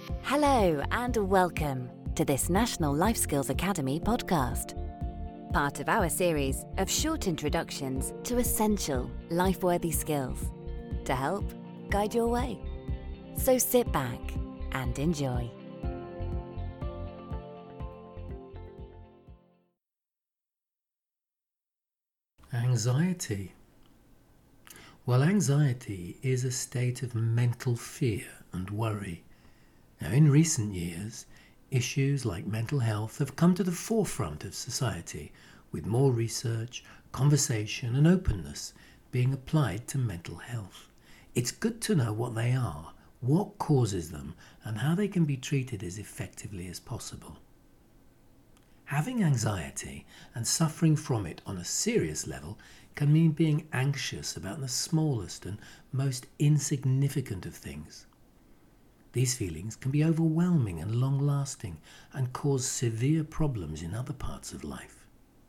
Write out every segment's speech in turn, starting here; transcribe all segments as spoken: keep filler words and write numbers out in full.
Hello and welcome to this National Life Skills Academy podcast, part of our series of short introductions to essential life-worthy skills to help guide your way. So sit back and enjoy. Anxiety. Well, anxiety is a state of mental fear and worry. Now, in recent years, issues like mental health have come to the forefront of society, with more research, conversation and openness being applied to mental health. It's good to know what they are, what causes them, and how they can be treated as effectively as possible. Having anxiety and suffering from it on a serious level can mean being anxious about the smallest and most insignificant of things. These feelings can be overwhelming and long-lasting and cause severe problems in other parts of life.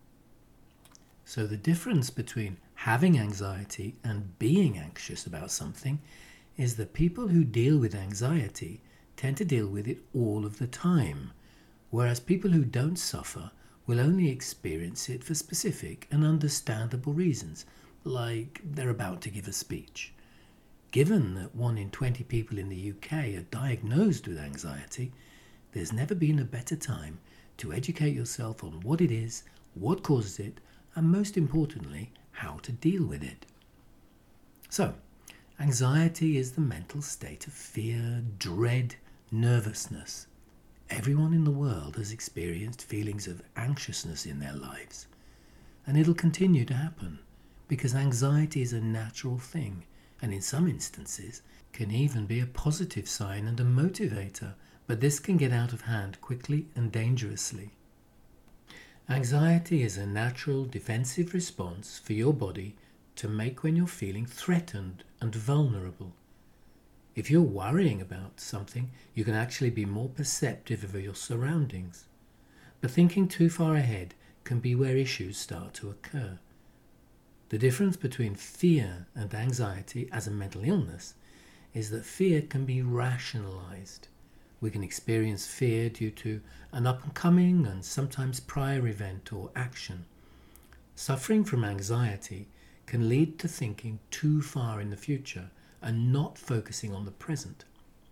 So the difference between having anxiety and being anxious about something is that people who deal with anxiety tend to deal with it all of the time, whereas people who don't suffer will only experience it for specific and understandable reasons, like they're about to give a speech. Given that one in twenty people in the U K are diagnosed with anxiety, there's never been a better time to educate yourself on what it is, what causes it, and most importantly, how to deal with it. So, anxiety is the mental state of fear, dread, nervousness. Everyone in the world has experienced feelings of anxiousness in their lives, and it'll continue to happen because anxiety is a natural thing, and in some instances can even be a positive sign and a motivator, but this can get out of hand quickly and dangerously. Anxiety is a natural defensive response for your body to make when you're feeling threatened and vulnerable. If you're worrying about something, you can actually be more perceptive of your surroundings. But thinking too far ahead can be where issues start to occur. The difference between fear and anxiety as a mental illness is that fear can be rationalized. We can experience fear due to an up-and-coming and sometimes prior event or action. Suffering from anxiety can lead to thinking too far in the future and not focusing on the present.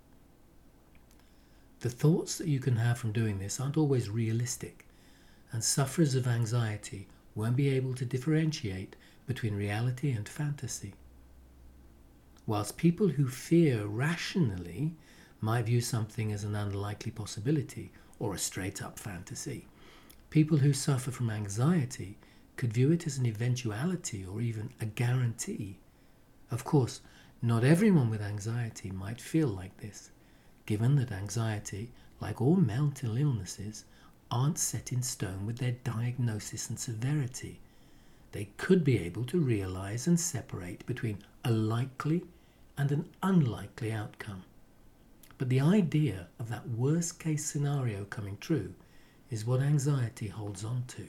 The thoughts that you can have from doing this aren't always realistic, and sufferers of anxiety won't be able to differentiate between reality and fantasy. Whilst people who fear rationally might view something as an unlikely possibility or a straight-up fantasy, people who suffer from anxiety could view it as an eventuality or even a guarantee. Of course, not everyone with anxiety might feel like this, given that anxiety, like all mental illnesses, aren't set in stone with their diagnosis and severity. They could be able to realize and separate between a likely and an unlikely outcome. But the idea of that worst case scenario coming true is what anxiety holds on to.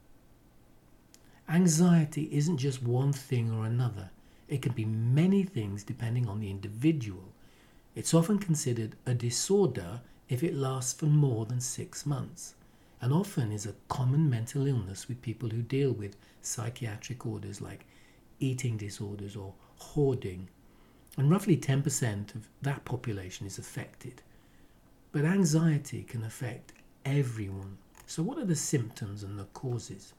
Anxiety isn't just one thing or another. It can be many things depending on the individual. It's often considered a disorder if it lasts for more than six months. And often is a common mental illness with people who deal with psychiatric orders like eating disorders or hoarding. And roughly ten percent of that population is affected. But anxiety can affect everyone. So what are the symptoms and the causes?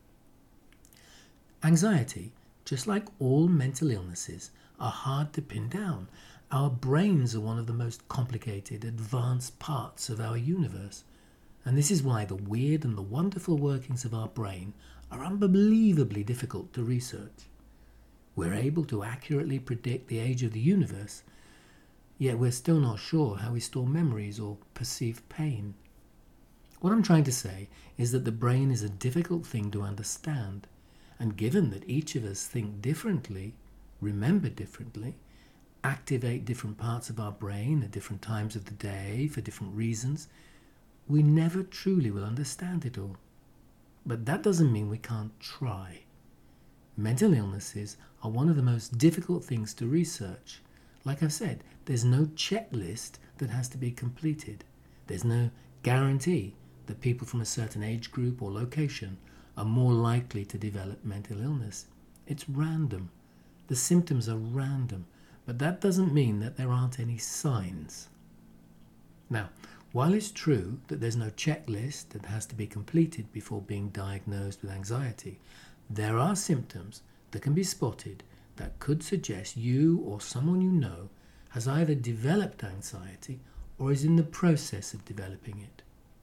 Anxiety, just like all mental illnesses, are hard to pin down. Our brains are one of the most complicated, advanced parts of our universe. And this is why the weird and the wonderful workings of our brain are unbelievably difficult to research. We're able to accurately predict the age of the universe, yet we're still not sure how we store memories or perceive pain. What I'm trying to say is that the brain is a difficult thing to understand, and given that each of us think differently, remember differently, activate different parts of our brain at different times of the day for different reasons, we never truly will understand it all. But that doesn't mean we can't try. Mental illnesses are one of the most difficult things to research. Like I've said, there's no checklist that has to be completed. There's no guarantee that people from a certain age group or location are more likely to develop mental illness. It's random. The symptoms are random, but that doesn't mean that there aren't any signs. Now, while it's true that there's no checklist that has to be completed before being diagnosed with anxiety, there are symptoms that can be spotted that could suggest you or someone you know has either developed anxiety or is in the process of developing it.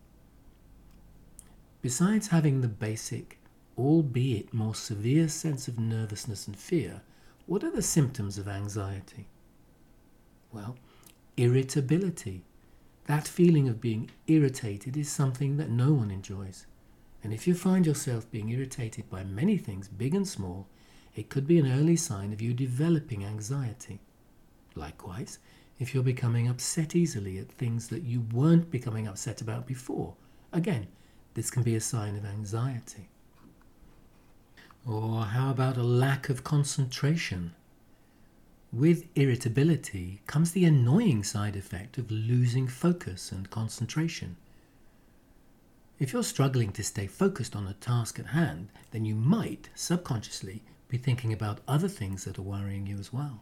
Besides having the basic, albeit more severe sense of nervousness and fear, what are the symptoms of anxiety? Well, irritability. That feeling of being irritated is something that no one enjoys. And if you find yourself being irritated by many things, big and small, it could be an early sign of you developing anxiety. Likewise, if you're becoming upset easily at things that you weren't becoming upset about before, again, this can be a sign of anxiety. Or how about a lack of concentration? With irritability comes the annoying side effect of losing focus and concentration. If you're struggling to stay focused on a task at hand, then you might, subconsciously, be thinking about other things that are worrying you as well.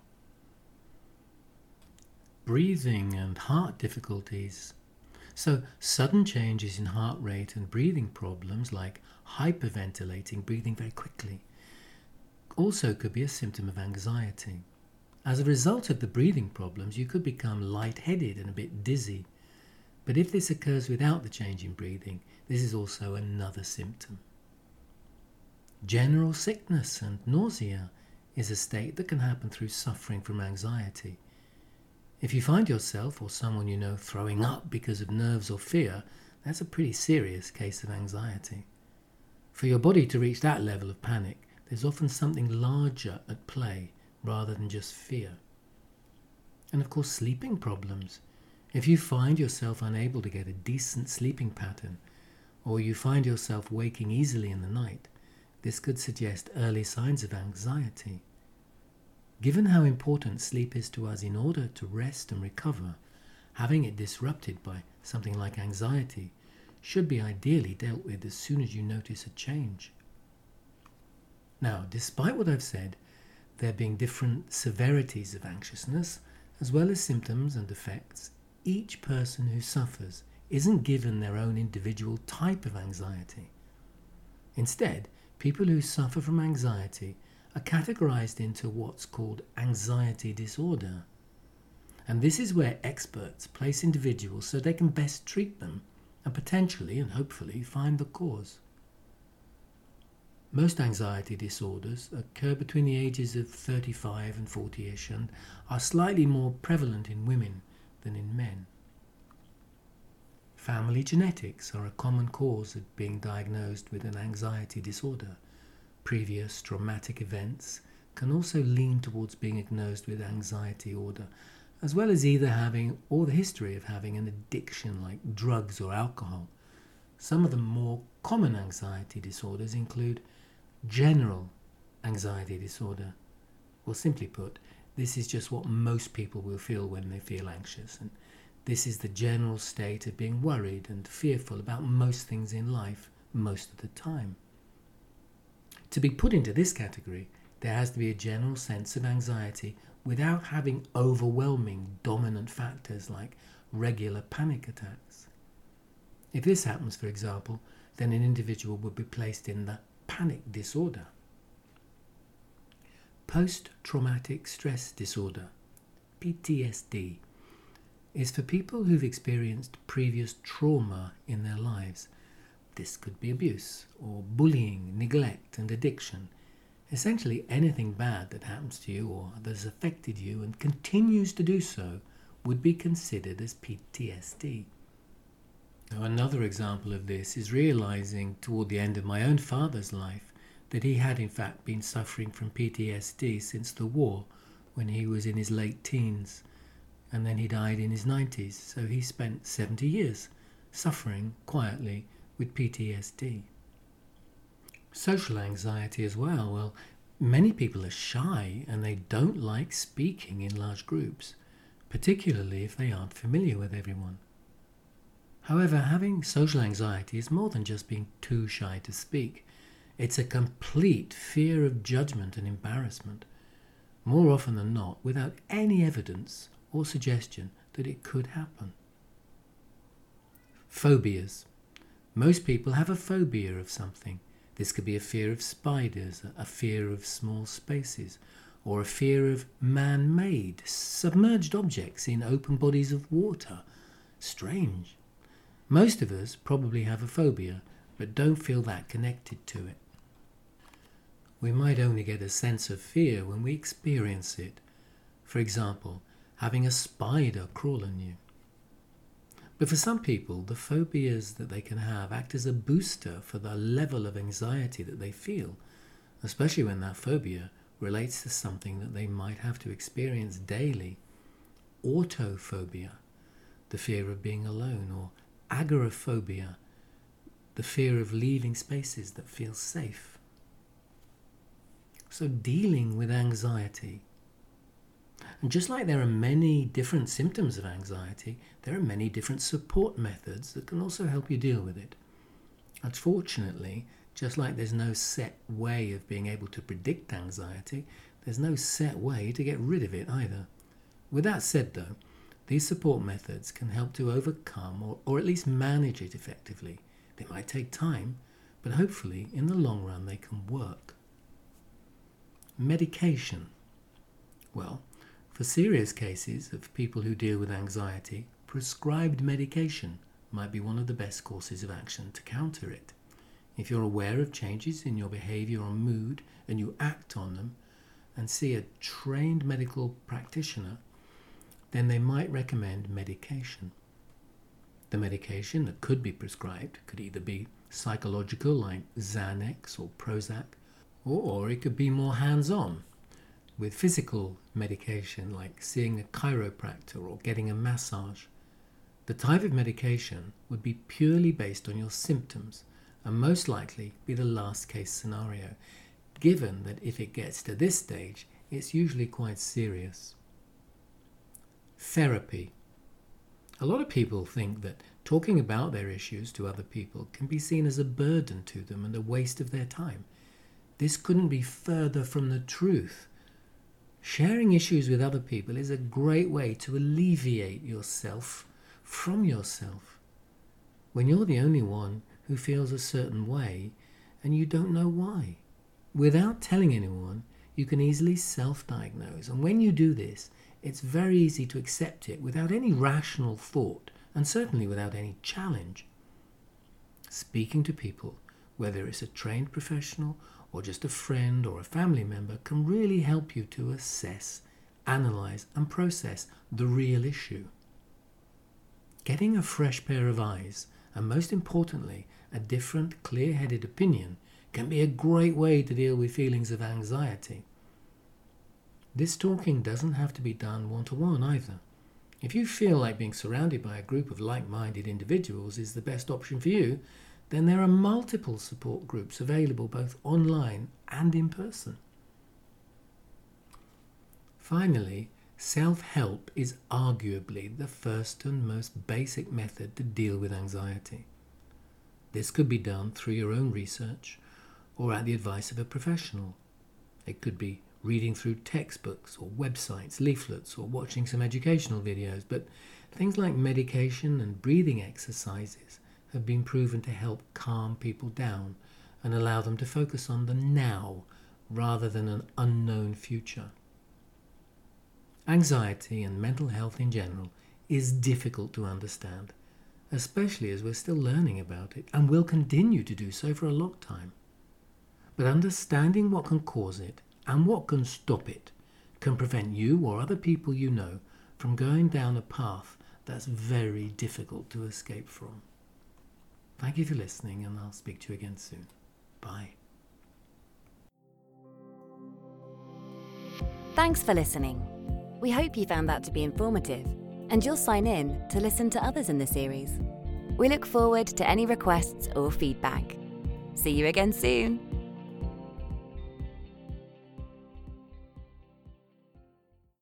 Breathing and heart difficulties. So, sudden changes in heart rate and breathing problems like hyperventilating, breathing very quickly, also could be a symptom of anxiety. As a result of the breathing problems, you could become lightheaded and a bit dizzy. But if this occurs without the change in breathing, this is also another symptom. General sickness and nausea is a state that can happen through suffering from anxiety. If you find yourself or someone you know throwing up because of nerves or fear, that's a pretty serious case of anxiety. For your body to reach that level of panic, there's often something larger at play rather than just fear. And of course, sleeping problems. If you find yourself unable to get a decent sleeping pattern, or you find yourself waking easily in the night, this could suggest early signs of anxiety. Given how important sleep is to us in order to rest and recover, having it disrupted by something like anxiety should be ideally dealt with as soon as you notice a change. Now, despite what I've said, there being different severities of anxiousness, as well as symptoms and effects, each person who suffers isn't given their own individual type of anxiety. Instead, people who suffer from anxiety are categorized into what's called anxiety disorder. And this is where experts place individuals so they can best treat them and potentially and hopefully find the cause. Most anxiety disorders occur between the ages of thirty-five and forty-ish and are slightly more prevalent in women than in men. Family genetics are a common cause of being diagnosed with an anxiety disorder. Previous traumatic events can also lean towards being diagnosed with anxiety disorder, as well as either having or the history of having an addiction like drugs or alcohol. Some of the more common anxiety disorders include general anxiety disorder. Well, simply put, this is just what most people will feel when they feel anxious, and this is the general state of being worried and fearful about most things in life most of the time. To be put into this category, there has to be a general sense of anxiety without having overwhelming dominant factors like regular panic attacks. If this happens, for example, then an individual would be placed in the panic disorder. Post-traumatic stress disorder, P T S D, is for people who've experienced previous trauma in their lives. This could be abuse or bullying, neglect and addiction. Essentially anything bad that happens to you or that has affected you and continues to do so would be considered as P T S D. Now, another example of this is realizing toward the end of my own father's life that he had in fact been suffering from P T S D since the war when he was in his late teens, and then he died in his nineties, so he spent seventy years suffering quietly with P T S D. Social anxiety as well. Well, many people are shy and they don't like speaking in large groups. particularly if they aren't familiar with everyone. However, having social anxiety is more than just being too shy to speak. It's a complete fear of judgment and embarrassment, more often than not without any evidence or suggestion that it could happen. Phobias. Most people have a phobia of something. This could be a fear of spiders, a fear of small spaces, or a fear of man-made, submerged objects in open bodies of water. Strange. Most of us probably have a phobia, but don't feel that connected to it. We might only get a sense of fear when we experience it. For example, having a spider crawl on you. But for some people, the phobias that they can have act as a booster for the level of anxiety that they feel, especially when that phobia relates to something that they might have to experience daily. Autophobia, the fear of being alone, or agoraphobia, the fear of leaving spaces that feel safe. So dealing with anxiety. And just like there are many different symptoms of anxiety, there are many different support methods that can also help you deal with it. Unfortunately, just like there's no set way of being able to predict anxiety, there's no set way to get rid of it either. With that said though, these support methods can help to overcome or, or at least manage it effectively. They might take time, but hopefully in the long run they can work. Medication. Well, for serious cases of people who deal with anxiety, prescribed medication might be one of the best courses of action to counter it. If you're aware of changes in your behavior or mood and you act on them and see a trained medical practitioner, then they might recommend medication. The medication that could be prescribed could either be psychological like Xanax or Prozac, or it could be more hands-on with physical medication like seeing a chiropractor or getting a massage. The type of medication would be purely based on your symptoms and most likely be the last case scenario, given that if it gets to this stage, it's usually quite serious. Therapy. A lot of people think that talking about their issues to other people can be seen as a burden to them and a waste of their time. This couldn't be further from the truth. Sharing issues with other people is a great way to alleviate yourself from yourself. When you're the only one who feels a certain way and you don't know why. Without telling anyone, you can easily self-diagnose, and when you do this, it's very easy to accept it without any rational thought and certainly without any challenge. Speaking to people, whether it's a trained professional or just a friend or a family member, can really help you to assess, analyze and process the real issue. Getting a fresh pair of eyes, and most importantly, a different, clear-headed opinion, can be a great way to deal with feelings of anxiety. This talking doesn't have to be done one-to-one either. If you feel like being surrounded by a group of like-minded individuals is the best option for you, then there are multiple support groups available both online and in person. Finally, self-help is arguably the first and most basic method to deal with anxiety. This could be done through your own research or at the advice of a professional. It could be reading through textbooks or websites, leaflets, or watching some educational videos, but things like medication and breathing exercises have been proven to help calm people down and allow them to focus on the now rather than an unknown future. Anxiety and mental health in general is difficult to understand, especially as we're still learning about it and will continue to do so for a long time. But understanding what can cause it and what can stop it can prevent you or other people you know from going down a path that's very difficult to escape from. Thank you for listening, and I'll speak to you again soon. Bye. Thanks for listening. We hope you found that to be informative, and you'll sign in to listen to others in the series. We look forward to any requests or feedback. See you again soon.